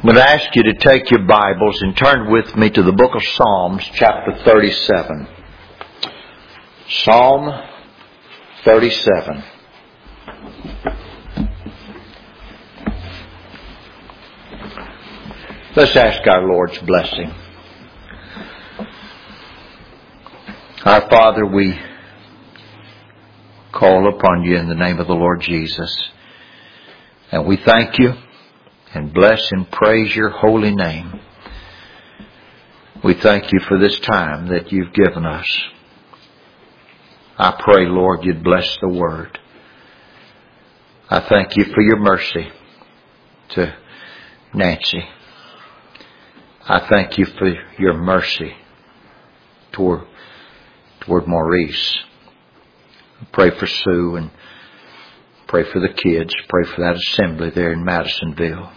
I'm going to ask you to take your Bibles and turn with me to the book of Psalms, chapter 37. Psalm 37. Let's ask our Lord's blessing. Our Father, we call upon you in the name of the Lord Jesus. And we thank you and bless and praise your holy name. We thank you for this time that you've given us. I pray, Lord, you'd bless the word. I thank you for your mercy to Nancy. I thank you for your mercy toward Maurice. I pray for Sue and pray for the kids. Pray for that assembly there in Madisonville.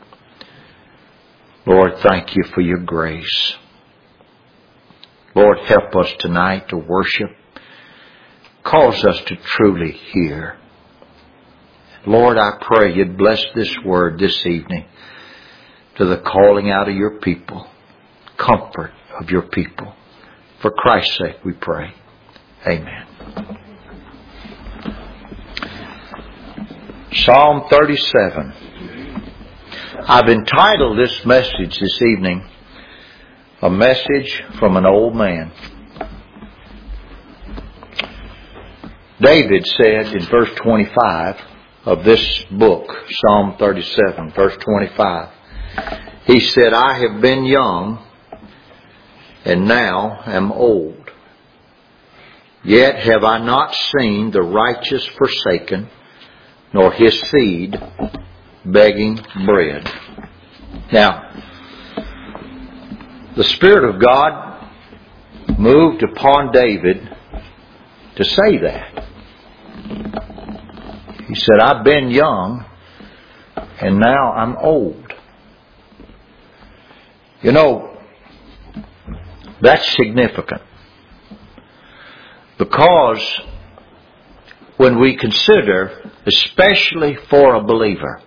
Lord, thank you for your grace. Lord, help us tonight to worship. Cause us to truly hear. Lord, I pray you'd bless this word this evening to the calling out of your people, comfort of your people. For Christ's sake we pray. Amen. Psalm 37. I've entitled this message this evening, A Message from an Old Man. David said in verse 25 of this book, Psalm 37, verse 25, he said, I have been young and now am old. Yet have I not seen the righteous forsaken, nor his seed begging bread. Now, the Spirit of God moved upon David to say that. He said, I've been young and now I'm old. You know, that's significant. Because when we consider, especially for a believer,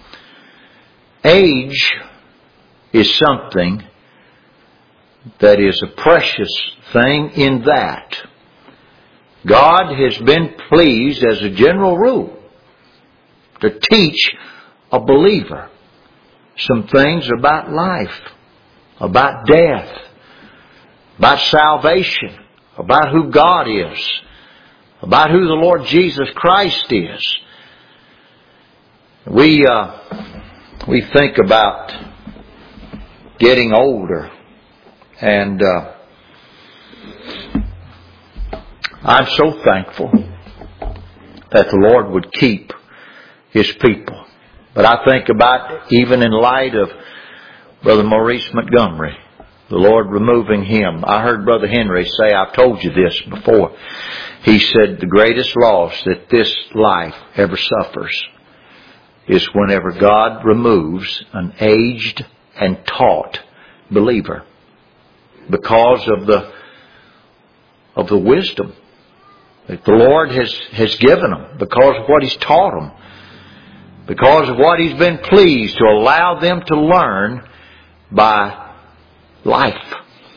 age is something that is a precious thing in that God has been pleased, as a general rule, to teach a believer some things about life, about death, about salvation, about who God is, about who the Lord Jesus Christ is. We think about getting older, and I'm so thankful that the Lord would keep His people. But I think about, even in light of Brother Maurice Montgomery, the Lord removing him. I heard Brother Henry say, I've told you this before. He said the greatest loss that this life ever suffers is whenever God removes an aged and taught believer, because of the wisdom that the Lord has given them, because of what He's taught them, because of what He's been pleased to allow them to learn by life.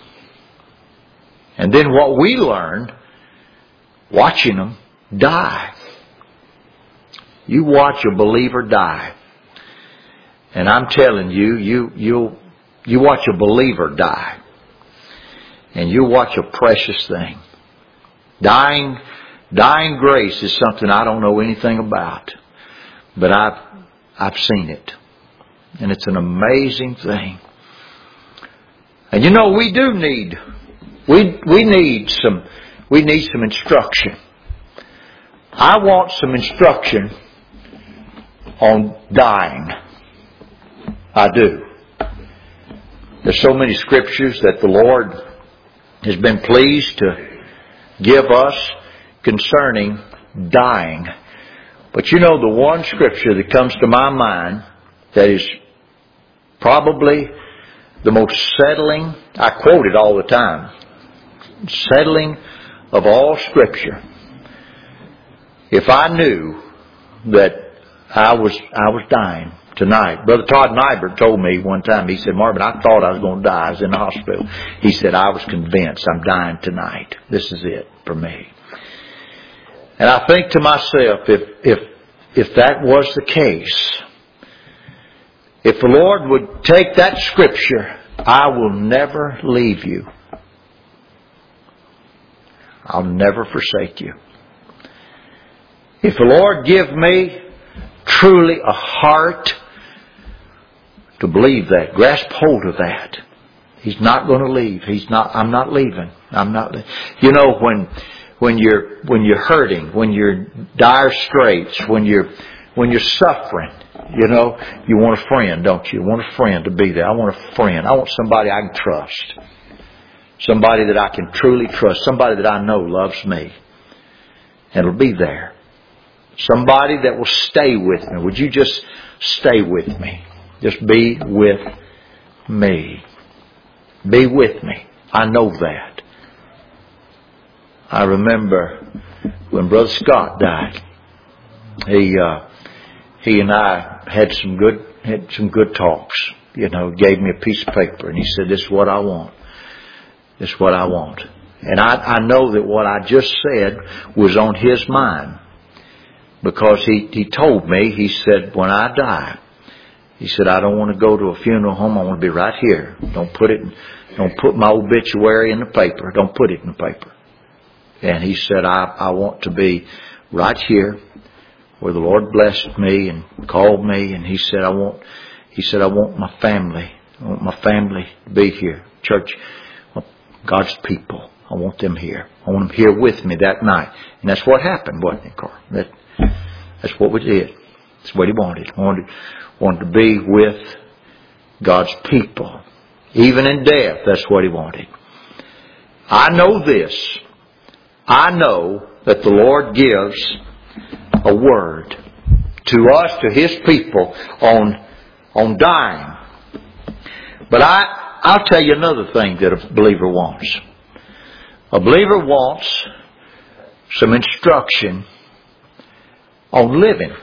And then what we learn watching them die. You watch a believer die, and I'm telling you, you watch a believer die, and you watch a precious thing. Dying grace is something I don't know anything about, but I've seen it, and it's an amazing thing. And you know, we need some instruction. I want some instruction on dying. I do. There's so many scriptures that the Lord has been pleased to give us concerning dying. But you know, the one scripture that comes to my mind that is probably the most settling, I quote it all the time, settling of all scripture. If I knew that I was dying, tonight. Brother Todd Nybert told me one time, he said, Marvin, I thought I was going to die. I was in the hospital. He said, I was convinced I'm dying tonight. This is it for me. And I think to myself, if that was the case, if the Lord would take that scripture, I will never leave you. I'll never forsake you. If the Lord give me truly a heart to believe that, grasp hold of that, He's not going to leave. I'm not leaving. You know, when you're hurting, when you're dire straits, when you're suffering, you know, you want a friend, don't you? You want a friend to be there. I want a friend. I want somebody I can trust. Somebody that I can truly trust. Somebody that I know loves me. And will be there. Somebody that will stay with me. Would you just stay with me? Just be with me. Be with me. I know that. I remember when Brother Scott died. He and I had some good talks. You know, gave me a piece of paper and he said, "This is what I want. This is what I want." And I know that what I just said was on his mind. Because he told me, he said, when I die, he said, I don't want to go to a funeral home. I want to be right here. Don't put my obituary in the paper. Don't put it in the paper. And he said, I want to be right here where the Lord blessed me and called me. And he said, I want my family. I want my family to be here. Church, God's people. I want them here. I want them here with me that night. And that's what happened, wasn't it, Carl? That's what we did. That's what he wanted. Wanted to be with God's people. Even in death, that's what he wanted. I know this. I know that the Lord gives a word to us, to His people, on dying. But I'll tell you another thing that a believer wants. A believer wants some instruction on living.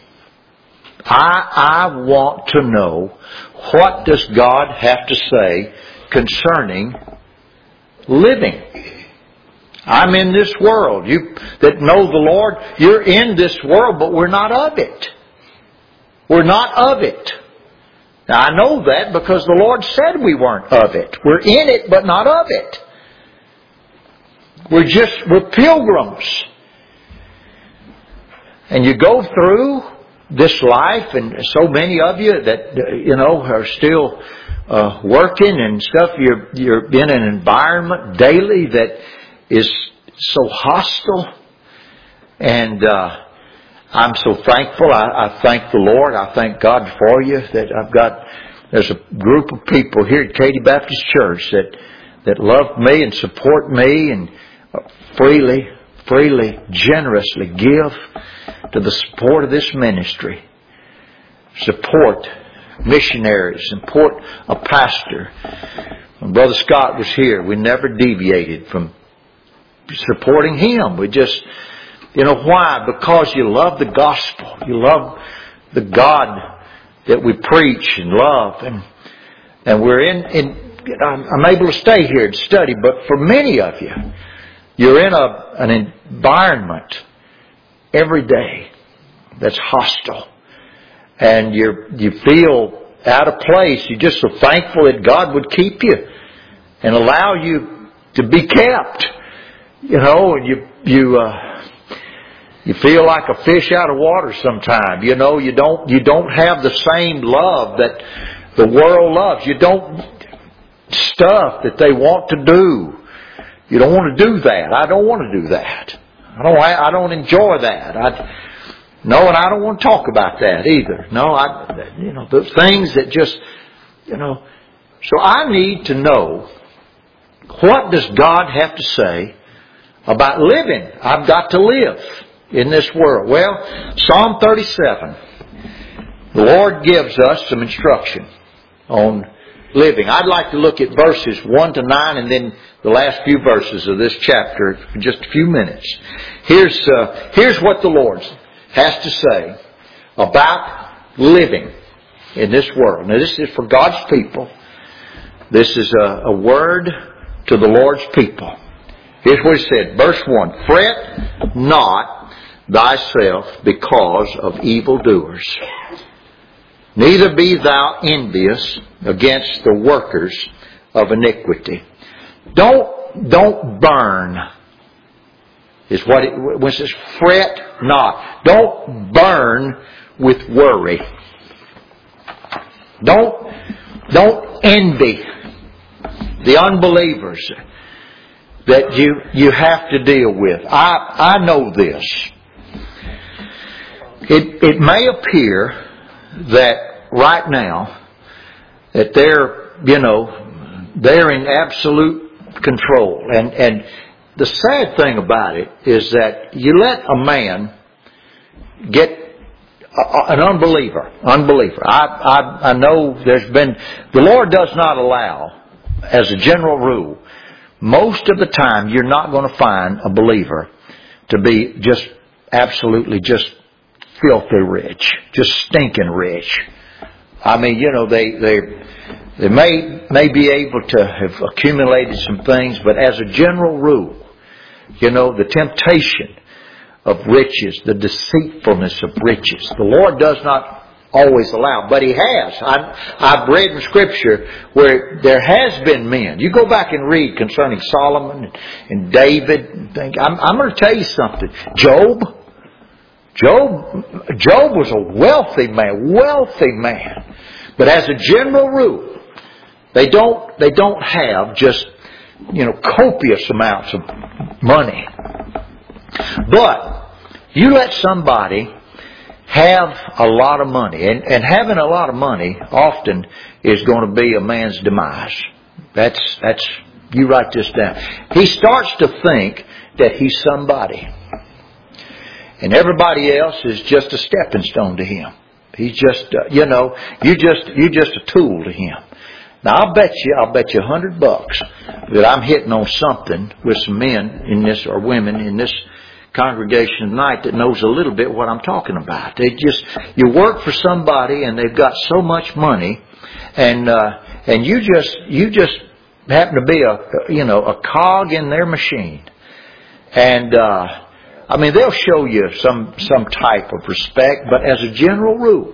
I want to know, what does God have to say concerning living? I'm in this world. You that know the Lord, you're in this world, but we're not of it. We're not of it. Now I know that because the Lord said we weren't of it. We're in it, but not of it. We're pilgrims. And you go through this life, and so many of you that, you know, are still working and stuff, you're in an environment daily that is so hostile. And I'm so thankful. I thank the Lord. I thank God for you that there's a group of people here at Katy Baptist Church that love me and support me and freely, generously give to the support of this ministry. Support missionaries, support a pastor. When Brother Scott was here, we never deviated from supporting him. We just, you know why? Because you love the gospel. You love the God that we preach and love. And we're I'm able to stay here and study, but for many of you, you're in an environment every day that's hostile. And you feel out of place. You're just so thankful that God would keep you and allow you to be kept. You know, and you feel like a fish out of water sometimes. You know, you don't have the same love that the world loves. You don't stuff that they want to do. You don't want to do that. I don't want to do that. I don't enjoy that. And I don't want to talk about that either. No, the things that just, so I need to know, what does God have to say about living? I've got to live in this world. Well, Psalm 37, the Lord gives us some instruction on living. I'd like to look at verses 1 to 9 and then the last few verses of this chapter for just a few minutes. Here's what the Lord has to say about living. in this world. Now this is for God's people. This is a word to the Lord's people. Here's what He said. Verse 1. Fret not thyself because of evildoers. Neither be thou envious against the workers of iniquity. Don't burn. Is what when it says fret not. Don't burn with worry. Don't envy the unbelievers that you have to deal with. I know this. It may appear that right now that they're in absolute control. And the sad thing about it is that you let a man get an unbeliever. I know the Lord does not allow, as a general rule, most of the time you're not going to find a believer to be just absolutely just filthy rich, just stinking rich. I mean, they may be able to have accumulated some things, but as a general rule, the temptation of riches, the deceitfulness of riches, the Lord does not always allow, but He has. I've read in Scripture where there has been men. You go back and read concerning Solomon and David. And think, I'm going to tell you something. Job was a wealthy man. But as a general rule, they don't have just, copious amounts of money. But you let somebody have a lot of money, and having a lot of money often is going to be a man's demise. That's you write this down. He starts to think that he's somebody. And everybody else is just a stepping stone to him. He's just, you're just a tool to him. Now I'll bet you $100 that I'm hitting on something with some men in this, or women in this congregation tonight that knows a little bit what I'm talking about. You work for somebody and they've got so much money, and you just happen to be a cog in their machine. And, they'll show you some type of respect, but as a general rule,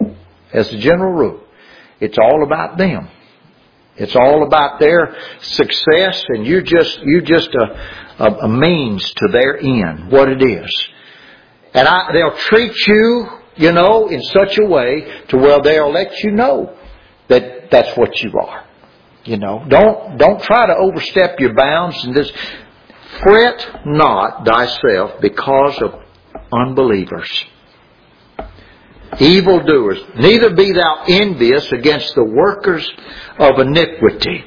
it's all about them. It's all about their success, and you're just a means to their end, what it is. And they'll treat you, in such a way to where they'll let you know that that's what you are. Don't try to overstep your bounds and this. Fret not thyself because of unbelievers, evildoers. Neither be thou envious against the workers of iniquity.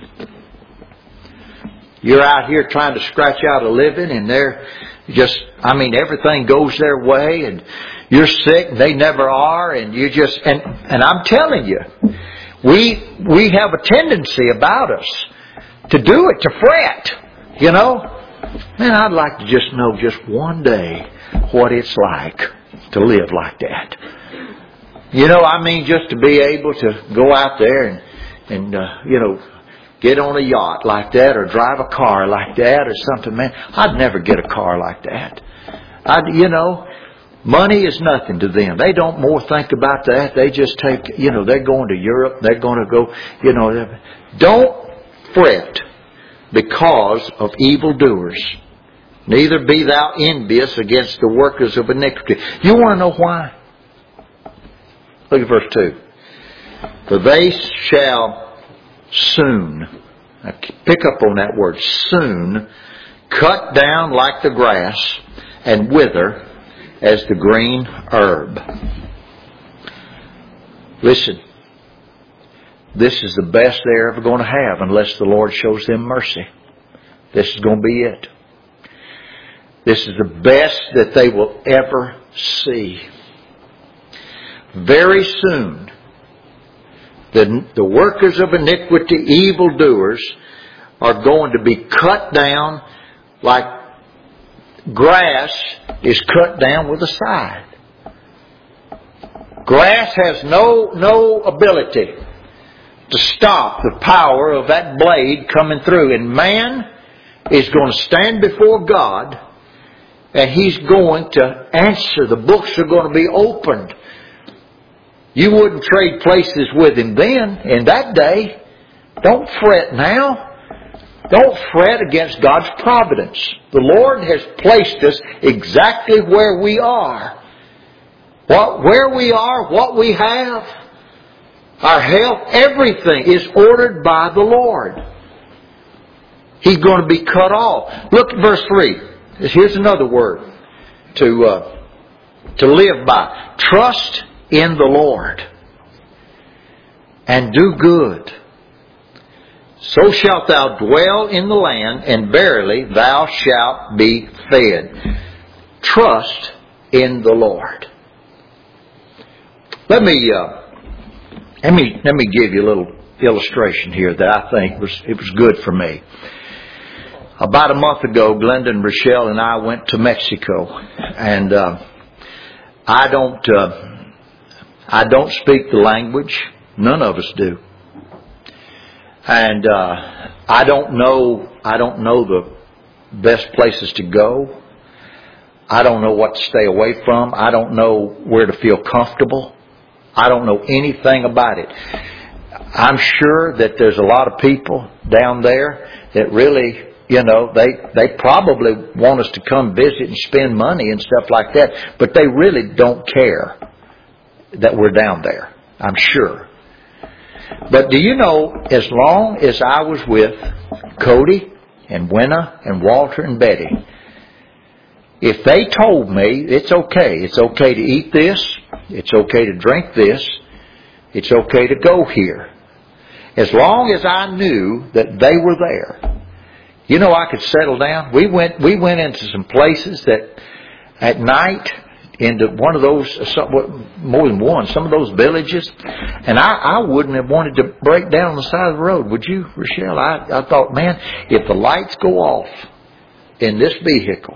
You're out here trying to scratch out a living, and they're just, everything goes their way, and you're sick, and they never are, and and I'm telling you, we have a tendency about us to do it, to fret, Man, I'd like to just know just one day what it's like to live like that. Just to be able to go out there and get on a yacht like that, or drive a car like that or something, man. I'd never get a car like that. Money is nothing to them. They don't more think about that. They just take, they're going to Europe. They're going to go, Don't fret because of evildoers. Neither be thou envious against the workers of iniquity. You want to know why? Look at verse 2. For they shall soon, now pick up on that word, soon, cut down like the grass and wither as the green herb. Listen, this is the best they're ever going to have unless the Lord shows them mercy. This is going to be it. This is the best that they will ever see. Very soon, the workers of iniquity, evildoers, are going to be cut down like grass is cut down with a scythe. Grass has no ability to stop the power of that blade coming through. And man is going to stand before God, and He's going to answer. The books are going to be opened. You wouldn't trade places with Him then, in that day. Don't fret now. Don't fret against God's providence. The Lord has placed us exactly where we are. Where we are, what we have, our health, everything is ordered by the Lord. He's going to be cut off. Look at verse 3. Here's another word to live by. Trust in the Lord and do good. So shalt thou dwell in the land, and verily thou shalt be fed. Trust in the Lord. Let me give you a little illustration here that I think was good for me. About a month ago, Glenda and Rochelle and I went to Mexico, and I don't speak the language. None of us do. And I don't know the best places to go. I don't know what to stay away from. I don't know where to feel comfortable. I don't know anything about it. I'm sure that there's a lot of people down there that really, they probably want us to come visit and spend money and stuff like that, but they really don't care that we're down there, I'm sure. But do you know, as long as I was with Cody and Wenna and Walter and Betty, if they told me it's okay to eat this, it's okay to drink this, it's okay to go here, as long as I knew that they were there, I could settle down. We went into some places that at night, into one of those, more than one, some of those villages, and I wouldn't have wanted to break down on the side of the road, would you, Rochelle? I thought, man, if the lights go off in this vehicle,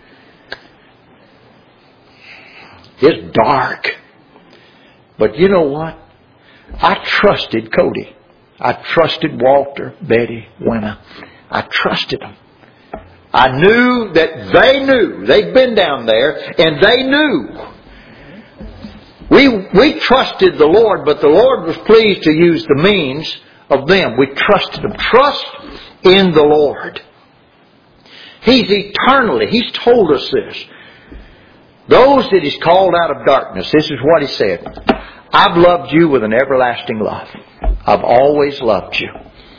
it's dark. But you know what? I trusted Cody. I trusted Walter, Betty, Wenna. I trusted them. I knew that they knew. They'd been down there, and they knew. We trusted the Lord, but the Lord was pleased to use the means of them. We trusted them. Trust in the Lord. He's eternally, He's told us this. Those that He's called out of darkness, this is what He said. I've loved you with an everlasting love. I've always loved you.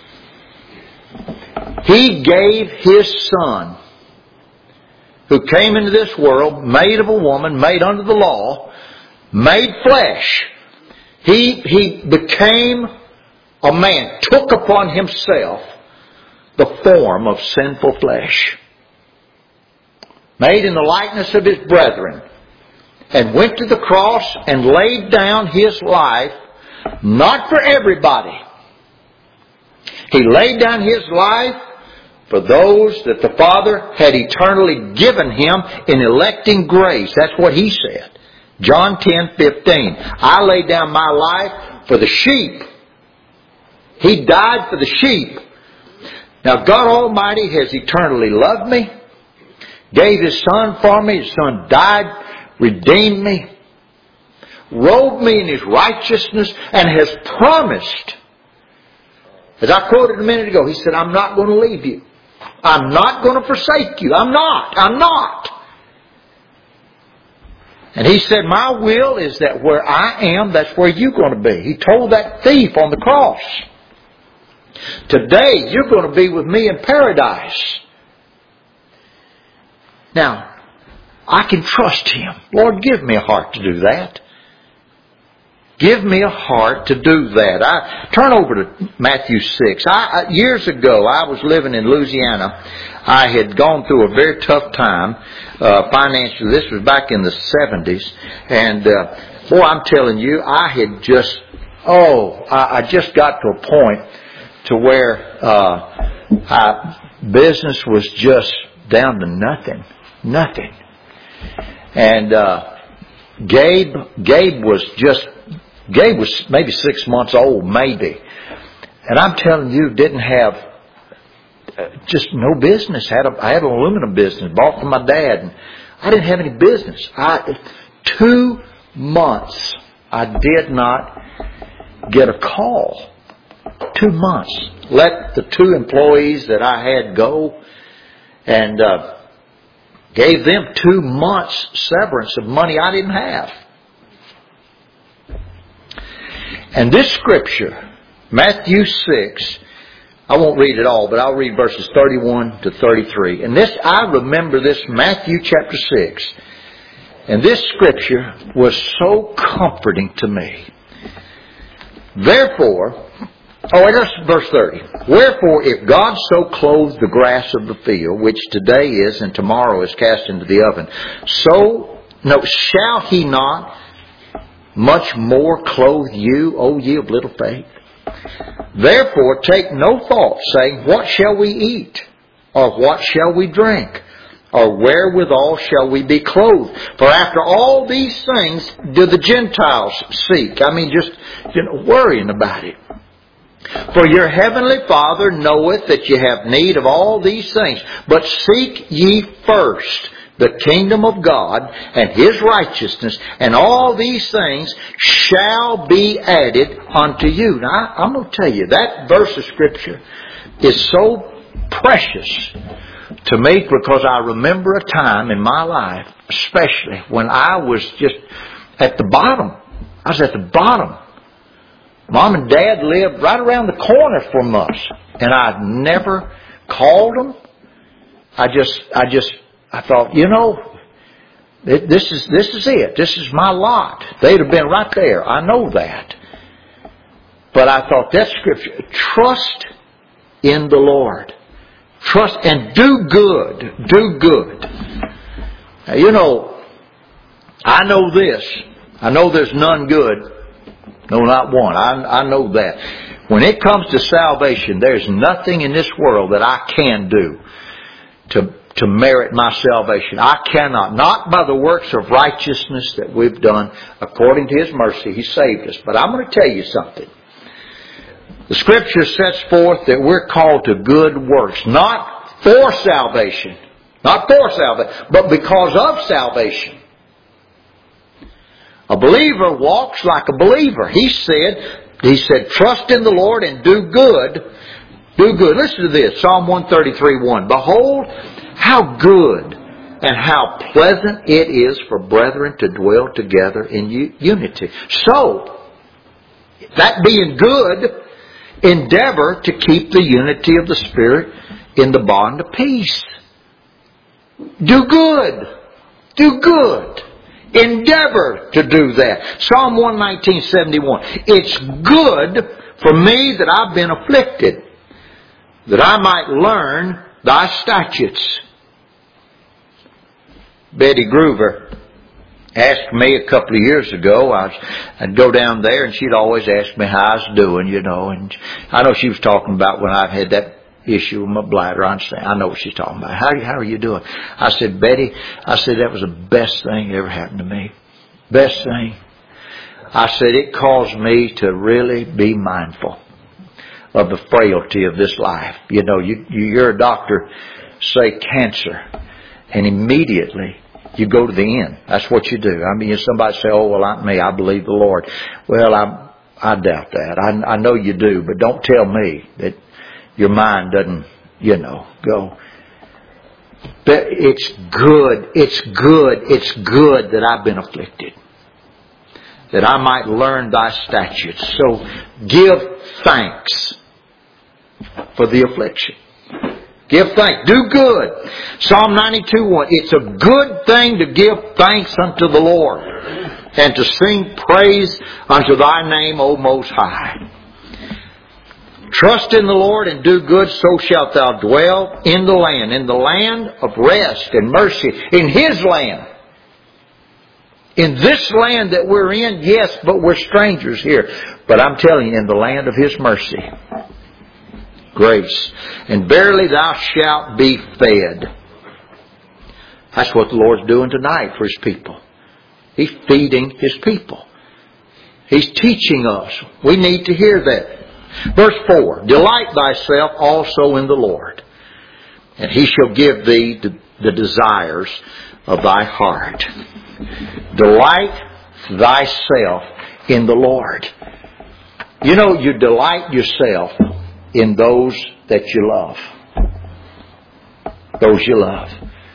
He gave His Son, who came into this world, made of a woman, made under the law, made flesh. He became a man, took upon Himself the form of sinful flesh, made in the likeness of His brethren, and went to the cross and laid down His life, not for everybody. He laid down His life for those that the Father had eternally given Him in electing grace. That's what He said. John 10:15. I laid down my life for the sheep. He died for the sheep. Now God Almighty has eternally loved me, gave His Son for me. His Son died, redeemed me, robed me in His righteousness, and has promised, as I quoted a minute ago, He said, I'm not going to leave you. I'm not going to forsake you. I'm not. And He said, my will is that where I am, that's where you're going to be. He told that thief on the cross, today you're going to be with me in paradise. Now, I can trust Him. Lord, give me a heart to do that. Give me a heart to do that. I turn over to Matthew 6. Years ago, I was living in Louisiana. I had gone through a very tough time financially. This was back in the 70s. And boy, I'm telling you, I just got to a point to where business was just down to nothing. And Gabe was maybe 6 months old, maybe. And I'm telling you, didn't have just no business. I had an aluminum business bought from my dad, and I didn't have any business. 2 months I did not get a call. 2 months. Let the 2 employees that I had go, and gave them 2 months severance of money I didn't have. And this scripture, Matthew 6, I won't read it all, but I'll read verses 31 to 33. And this, I remember this, Matthew chapter 6. And this scripture was so comforting to me. Therefore, that's verse 30. Wherefore, if God so clothes the grass of the field, which today is and tomorrow is cast into the oven, shall He not much more clothe you, O ye of little faith? Therefore take no thought, saying, what shall we eat? Or what shall we drink? Or wherewithal shall we be clothed? For after all these things do the Gentiles seek. I mean, just worrying about it. For your heavenly Father knoweth that ye have need of all these things. But seek ye first the kingdom of God and His righteousness, and all these things shall be added unto you. Now, I'm going to tell you, that verse of Scripture is so precious to me, because I remember a time in my life, especially when I was just at the bottom. I was at the bottom. Mom and Dad lived right around the corner from us, and I never called them. I thought, this is it. This is my lot. They'd have been right there. I know that. But I thought, that scripture, trust in the Lord. Trust and do good. Do good. Now, I know this. I know there's none good. No, not one. I know that. When it comes to salvation, there's nothing in this world that I can do to merit my salvation. I cannot. Not by the works of righteousness that we've done. According to His mercy, He saved us. But I'm going to tell you something. The Scripture sets forth that we're called to good works. Not for salvation. Not for salvation, but because of salvation. A believer walks like a believer. He said, trust in the Lord and do good. Do good. Listen to this. Psalm 133:1. Behold, how good and how pleasant it is for brethren to dwell together in unity. So, that being good, endeavor to keep the unity of the Spirit in the bond of peace. Do good. Do good. Endeavor to do that. Psalm 119:71. It's good for me that I've been afflicted, that I might learn thy statutes. Betty Groover asked me a couple of years ago. I'd go down there and she'd always ask me how I was doing, and I know she was talking about when I've had that issue with my bladder. I know what she's talking about. How are you doing? I said, Betty, that was the best thing that ever happened to me. Best thing. I said, it caused me to really be mindful of the frailty of this life. You're a doctor, say cancer, and immediately you go to the end. That's what you do. I mean, if somebody say, oh, well, not me, I believe the Lord. Well, I doubt that. I know you do, but don't tell me that your mind doesn't, go. But it's good that I've been afflicted, that I might learn thy statutes. So give thanks for the affliction. Give thanks. Do good. Psalm 92:1. It's a good thing to give thanks unto the Lord and to sing praise unto thy name, O Most High. Trust in the Lord and do good, so shalt thou dwell in the land of rest and mercy, in His land. In this land that we're in, yes, but we're strangers here. But I'm telling you, in the land of His mercy, grace. And verily thou shalt be fed. That's what the Lord's doing tonight for His people. He's feeding His people. He's teaching us. We need to hear that. Verse 4, delight thyself also in the Lord, and He shall give thee the desires of thy heart. Delight thyself in the Lord. You know, you delight yourself in those that you love. Those you love.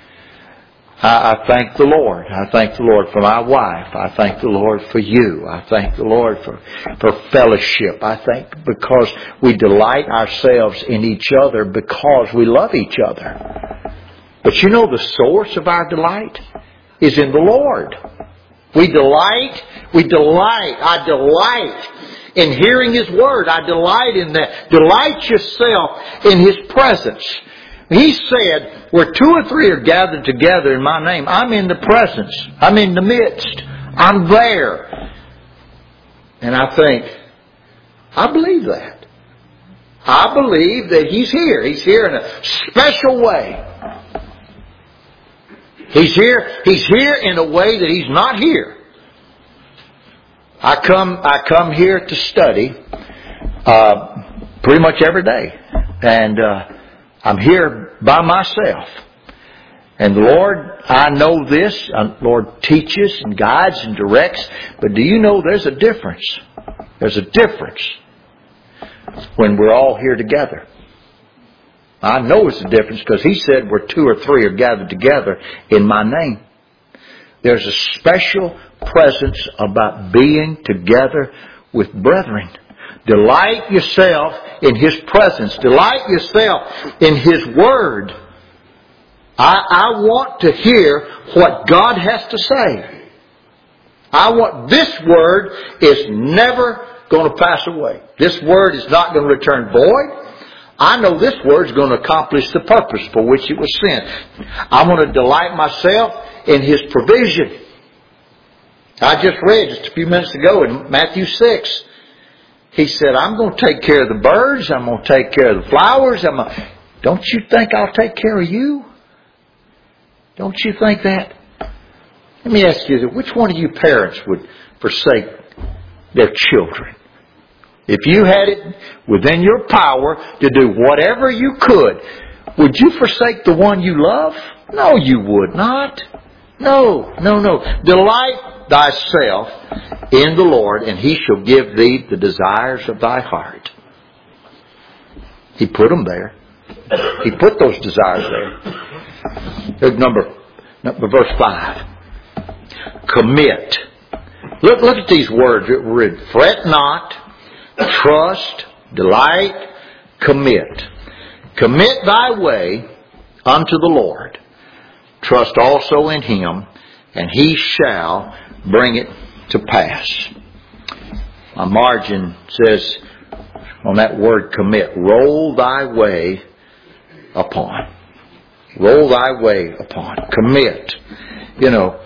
I thank the Lord. I thank the Lord for my wife. I thank the Lord for you. I thank the Lord for fellowship. I thank because we delight ourselves in each other because we love each other. But you know the source of our delight is in the Lord. We delight. I delight in hearing His Word. I delight in that. Delight yourself in His presence. He said, where 2 or 3 are gathered together in my name, I'm in the presence. I'm in the midst. I'm there. And I think, I believe that. I believe that He's here. He's here in a special way. He's here in a way that He's not here. I come here to study pretty much every day. And I'm here by myself. And the Lord, I know this. The Lord teaches and guides and directs. But do you know there's a difference? There's a difference when we're all here together. I know it's a difference because He said where 2 or 3 are gathered together in my name. There's a special presence about being together with brethren. Delight yourself in His presence. Delight yourself in His Word. I want to hear what God has to say. This Word is never going to pass away. This Word is not going to return void. I know this Word is going to accomplish the purpose for which it was sent. I want to delight myself in His provision. I just read just a few minutes ago in Matthew 6. He said, I'm going to take care of the birds. I'm going to take care of the flowers. Don't you think I'll take care of you? Don't you think that? Let me ask you, which one of you parents would forsake their children? If you had it within your power to do whatever you could, would you forsake the one you love? No, you would not. No. Delight thyself in the Lord, and He shall give thee the desires of thy heart. He put them there. He put those desires there. Look, verse 5. Commit. Look at these words. Fret not, trust, delight, commit. Commit thy way unto the Lord. Trust also in Him, and He shall bring it to pass. My margin says on that word commit, roll thy way upon. Roll thy way upon. Commit. You know,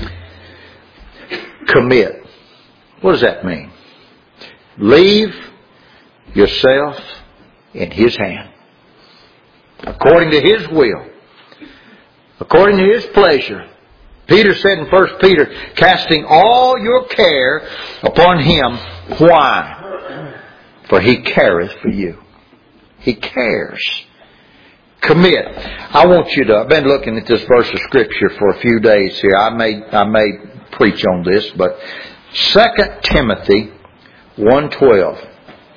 commit. What does that mean? Leave yourself in His hand. According to His will. According to His pleasure. Peter said in 1 Peter, casting all your care upon Him. Why? For He careth for you. He cares. Commit. I've been looking at this verse of Scripture for a few days here. I may preach on this, but 2 Timothy 1:12.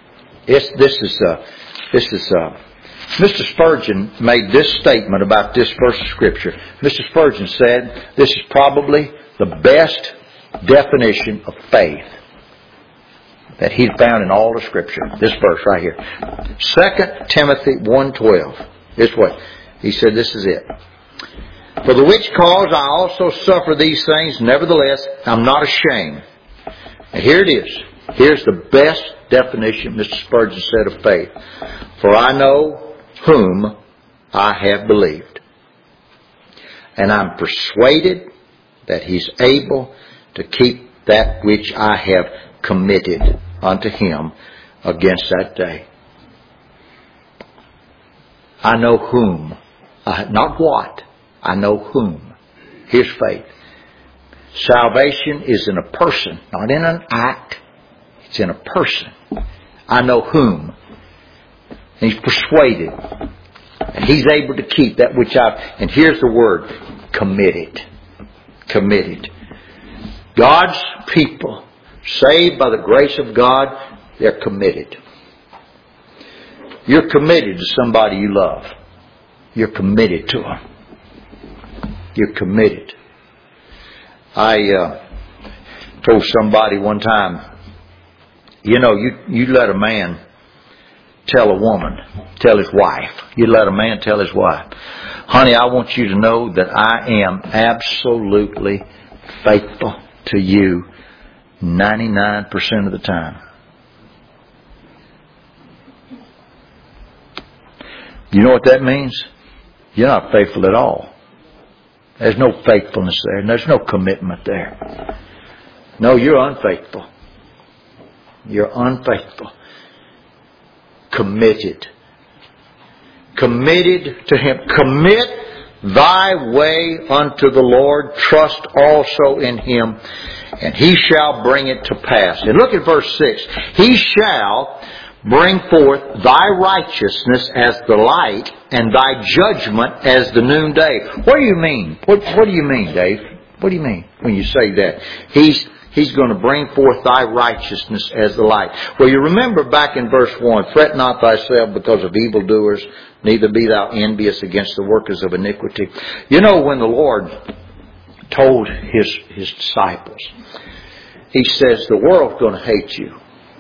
Mr. Spurgeon made this statement about this verse of Scripture. Mr. Spurgeon said this is probably the best definition of faith that he's found in all the Scripture. This verse right here. 2 Timothy 1:12. This what he said. This is it. For the which cause I also suffer these things, nevertheless I'm not ashamed. And here it is. Here's the best definition Mr. Spurgeon said of faith. For I know whom I have believed, and I'm persuaded that He's able to keep that which I have committed unto Him against that day. I know whom, not what. I know whom. Here's faith. Salvation is in a person, not in an act. It's in a person. I know whom. And He's persuaded. And He's able to keep that which and here's the word, committed. Committed. God's people, saved by the grace of God, they're committed. You're committed to somebody you love. You're committed to them. You're committed. I told somebody one time, you let a man tell a woman, tell his wife. You let a man tell his wife, honey, I want you to know that I am absolutely faithful to you 99% of the time. You know what that means? You're not faithful at all. There's no faithfulness there. There's no commitment there. No, you're unfaithful. You're unfaithful. Committed. Committed to Him. Commit thy way unto the Lord. Trust also in Him, and He shall bring it to pass. And look at verse 6. He shall bring forth thy righteousness as the light, and thy judgment as the noonday. What do you mean? What do you mean, Dave? What do you mean when you say that? He's going to bring forth thy righteousness as the light. Well, you remember back in verse 1, fret not thyself because of evildoers, neither be thou envious against the workers of iniquity. You know, when the Lord told His disciples, He says, the world's going to hate you.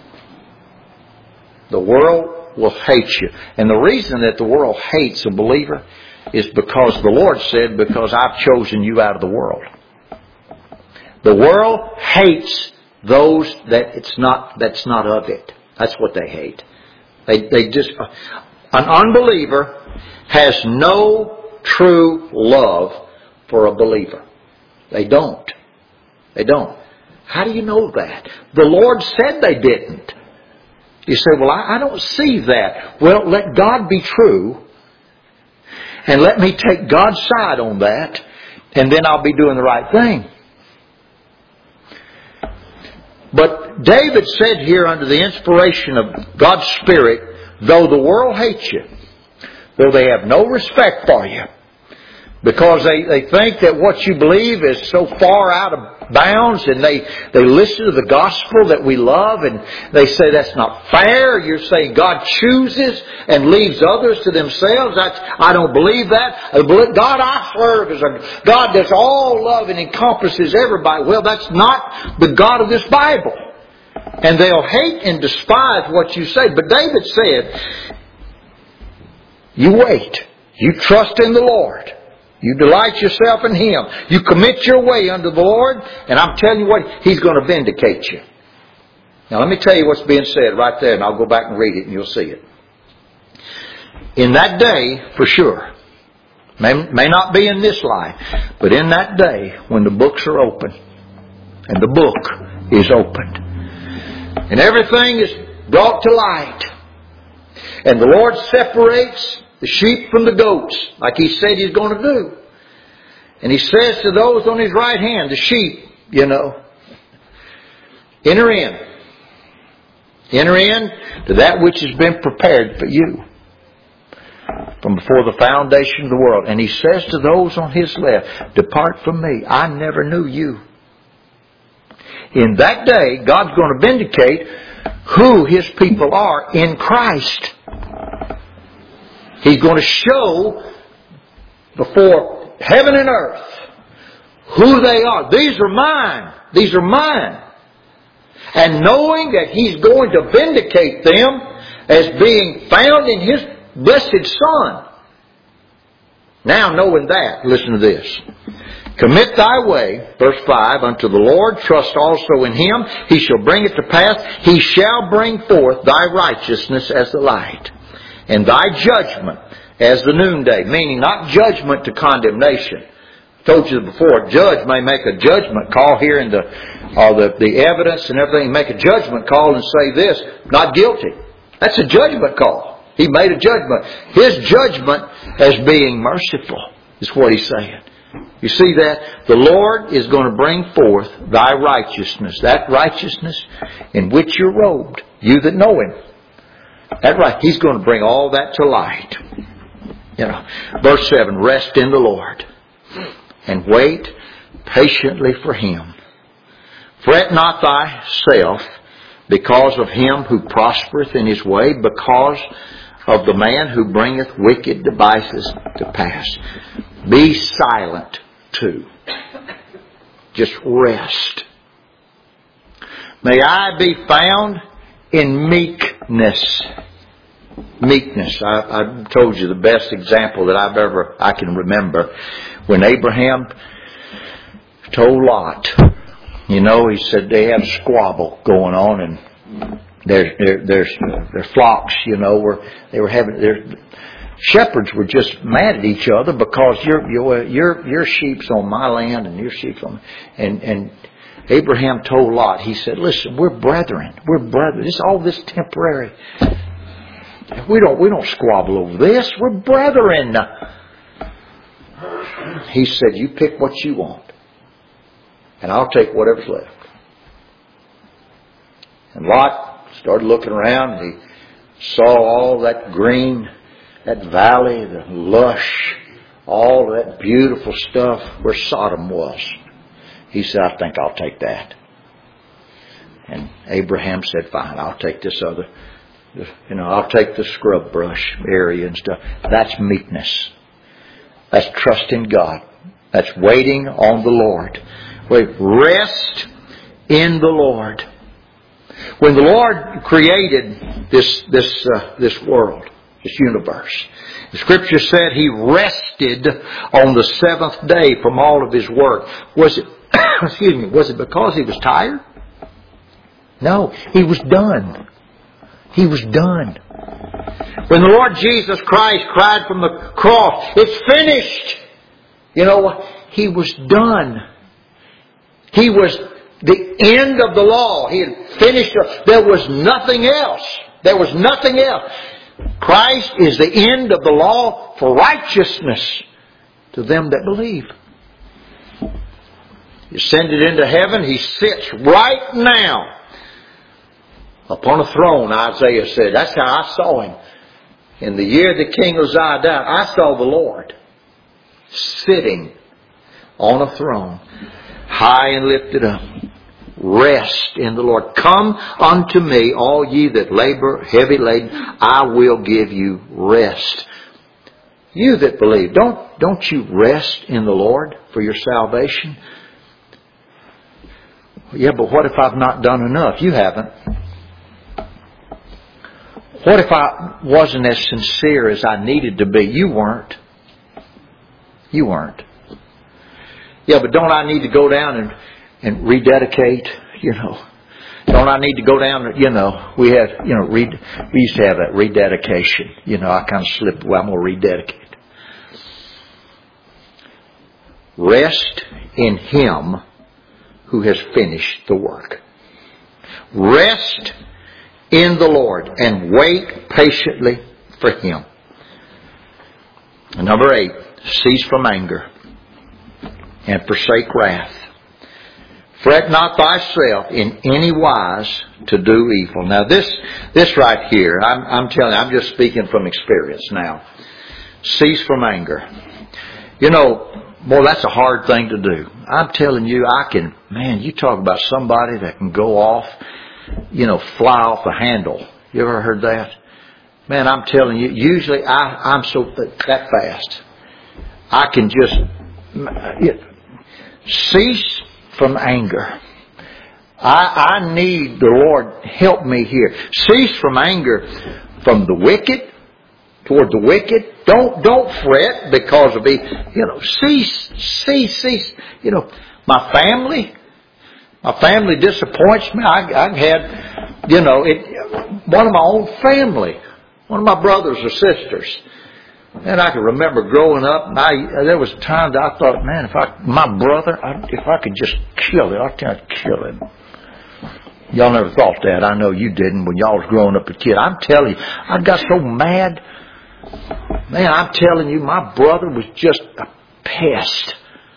The world will hate you. And the reason that the world hates a believer is because the Lord said, because I've chosen you out of the world. The world hates those that's not of it. That's what they hate. They just, an unbeliever has no true love for a believer. They don't. They don't. How do you know that? The Lord said they didn't. You say, well, I don't see that. Well, let God be true, and let me take God's side on that, and then I'll be doing the right thing. But David said here under the inspiration of God's Spirit, though the world hates you, though they have no respect for you, because they think that what you believe is so far out of bounds, and they listen to the gospel that we love, and they say that's not fair. You're saying God chooses and leaves others to themselves. I don't believe that. God I serve is a God that's all love and encompasses everybody. Well, that's not the God of this Bible. And they'll hate and despise what you say. But David said, you wait. You trust in the Lord. You delight yourself in Him. You commit your way unto the Lord, and I'm telling you what, He's going to vindicate you. Now let me tell you what's being said right there, and I'll go back and read it and you'll see it. In that day, for sure, may not be in this life, but in that day when the books are open, and the book is opened, and everything is brought to light, and the Lord separates the sheep from the goats, like He said He's going to do. And He says to those on His right hand, the sheep, enter in. Enter in to that which has been prepared for you from before the foundation of the world. And He says to those on His left, depart from me, I never knew you. In that day, God's going to vindicate who His people are in Christ. He's going to show before heaven and earth who they are. These are mine. These are mine. And knowing that He's going to vindicate them as being found in His blessed Son. Now knowing that, listen to this. Commit thy way, verse 5, unto the Lord. Trust also in Him. He shall bring it to pass. He shall bring forth thy righteousness as the light, and thy judgment as the noonday. Meaning not judgment to condemnation. I told you before, a judge may make a judgment call here in the evidence and everything, make a judgment call and say this, not guilty. That's a judgment call. He made a judgment. His judgment as being merciful is what He's saying. You see that? The Lord is going to bring forth thy righteousness. That righteousness in which you're robed. You that know Him. That right. He's going to bring all that to light. Verse 7, rest in the Lord and wait patiently for Him. Fret not thyself because of him who prospereth in his way, because of the man who bringeth wicked devices to pass. Be silent too. Just rest. May I be found in meekness. Meekness. I told you the best example that I can remember. When Abraham told Lot, he said they had a squabble going on, and their flocks, their shepherds were just mad at each other because your sheep's on my land and your sheep's on, and Abraham told Lot, he said, listen, we're brethren. This all this temporary. We don't squabble over this. We're brethren. He said, you pick what you want, and I'll take whatever's left. And Lot started looking around, and he saw all that green, that valley, the lush, all that beautiful stuff where Sodom was. He said, I think I'll take that. And Abraham said, fine, I'll take this other. I'll take the scrub brush area and stuff. That's meekness. That's trusting God. That's waiting on the Lord. Rest in the Lord. When the Lord created this world, this universe, the Scripture said He rested on the seventh day from all of His work. Was it because He was tired? No, He was done. He was done. When the Lord Jesus Christ cried from the cross, it's finished. You know what? He was done. He was the end of the law. He had finished. There was nothing else. There was nothing else. Christ is the end of the law for righteousness to them that believe. He ascended into heaven. He sits right now upon a throne, Isaiah said. That's how I saw Him. In the year that King Uzziah died, I saw the Lord sitting on a throne, high and lifted up. Rest in the Lord. Come unto me, all ye that labor heavy laden, I will give you rest. You that believe, don't you rest in the Lord for your salvation? Yeah, but what if I've not done enough? You haven't. What if I wasn't as sincere as I needed to be? You weren't. You weren't. Yeah, but don't I need to go down and rededicate? Don't I need to go down? We had, we used to have that rededication. I kind of slipped. Well, I'm going to rededicate. Rest in Him who has finished the work. Rest in the Lord and wait patiently for Him. And number 8, cease from anger and forsake wrath. Fret not thyself in any wise to do evil. Now this right here, I'm telling you, I'm just speaking from experience now. Cease from anger. Boy, that's a hard thing to do. I'm telling you, you talk about somebody that can go off, fly off the handle. You ever heard that? Man, I'm telling you, usually I'm so that fast. I can just cease from anger. I need the Lord help me here. Cease from anger from the wicked, toward the wicked. Don't fret because of cease. My family disappoints me. I've had, one of my own family, one of my brothers or sisters. And I can remember growing up, and there was times I thought, man, if I could just kill it, I'd kill him. Y'all never thought that. I know you didn't when y'all was growing up a kid. I'm telling you, I got so mad. Man, I'm telling you, my brother was just a pest.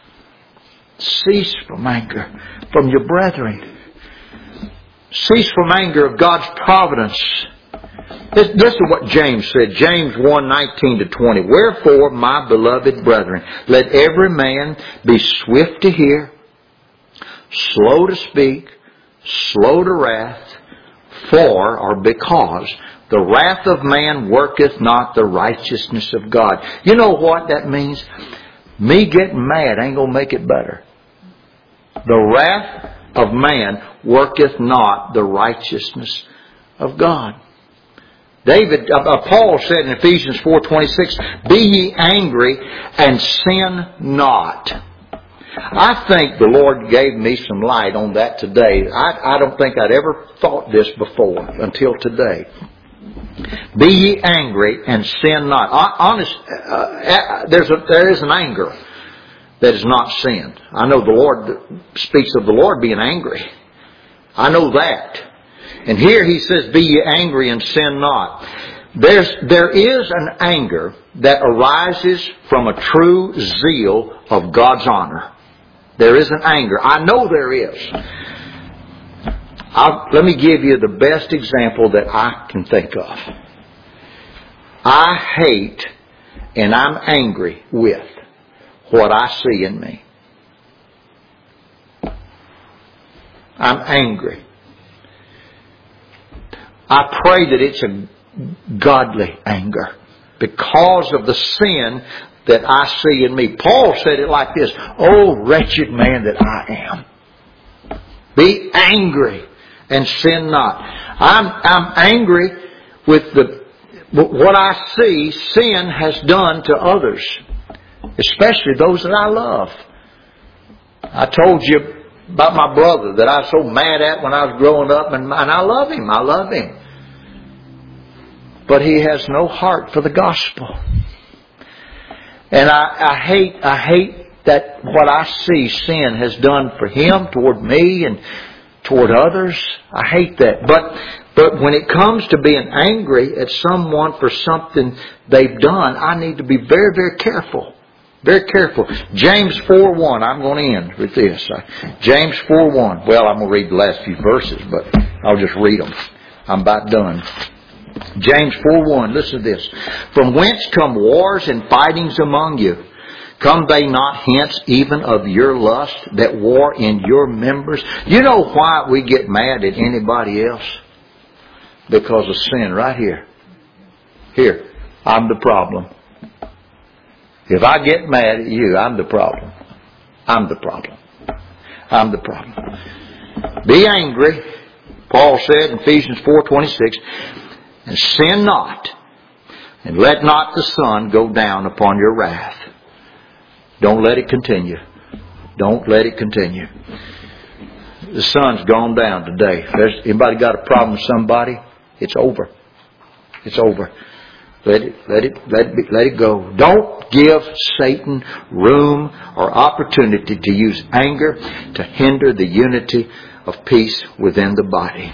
Cease from anger from your brethren. Cease from anger of God's providence. Listen to what James said. James 1:19-20. Wherefore, my beloved brethren, let every man be swift to hear, slow to speak, slow to wrath, for or because the wrath of man worketh not the righteousness of God. You know what that means? Me getting mad ain't going to make it better. The wrath of man worketh not the righteousness of God. Paul said in Ephesians 4:26, be ye angry and sin not. I think the Lord gave me some light on that today. I don't think I'd ever thought this before until today. Be ye angry and sin not. There is an anger that is not sin. I know the Lord speaks of the Lord being angry. I know that. And here he says, be ye angry and sin not. There is an anger that arises from a true zeal of God's honor. There is an anger. I know there is. Let me give you the best example that I can think of. I hate and I'm angry with what I see in me. I'm angry. I pray that it's a godly anger because of the sin that I see in me. Paul said it like this, oh wretched man that I am. Be angry and sin not. I'm angry with what I see sin has done to others, especially those that I love. I told you about my brother that I was so mad at when I was growing up, and I love him. I love him. But he has no heart for the gospel. And I hate that what I see sin has done for him, toward me, and toward others. I hate that. But when it comes to being angry at someone for something they've done, I need to be very, very careful. Very careful. James 4:1. I'm going to end with this. James 4:1. Well, I'm going to read the last few verses, but I'll just read them. I'm about done. James 4:1. Listen to this. From whence come wars and fightings among you? Come they not hence even of your lust that war in your members? You know why we get mad at anybody else? Because of sin right here. Here. I'm the problem. If I get mad at you, I'm the problem. I'm the problem. I'm the problem. Be angry, Paul said in Ephesians 4:26, and sin not, and let not the sun go down upon your wrath. Don't let it continue. Don't let it continue. The sun's gone down today. Anybody got a problem with somebody? It's over. It's over. Let it go. Don't give Satan room or opportunity to use anger to hinder the unity of peace within the body.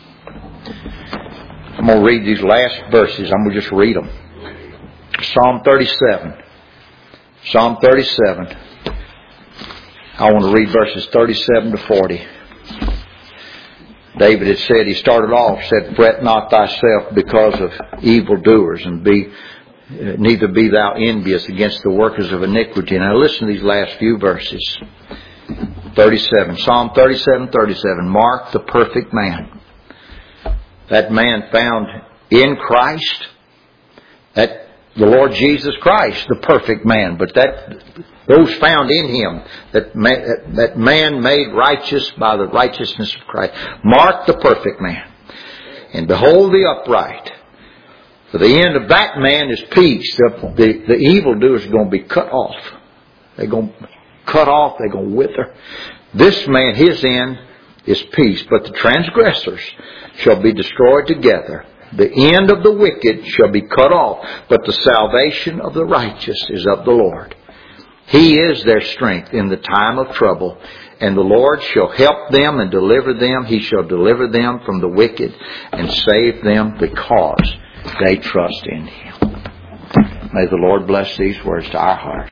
I'm going to read these last verses. I'm going to just read them. Psalm 37. Psalm 37. I want to read verses 37 to 40. David had said, he started off, said, fret not thyself because of evildoers, and neither be thou envious against the workers of iniquity. Now listen to these last few verses. 37. Psalm 37:37. Mark the perfect man. That man found in Christ, that the Lord Jesus Christ, the perfect man, but those found in Him, that man made righteous by the righteousness of Christ. Mark the perfect man, and behold the upright. For the end of that man is peace. The evildoers are going to be cut off. They're going to cut off. They're going to wither. This man, his end is peace, but the transgressors shall be destroyed together. The end of the wicked shall be cut off, but the salvation of the righteous is of the Lord. He is their strength in the time of trouble, and the Lord shall help them and deliver them. He shall deliver them from the wicked and save them because they trust in Him. May the Lord bless these words to our hearts.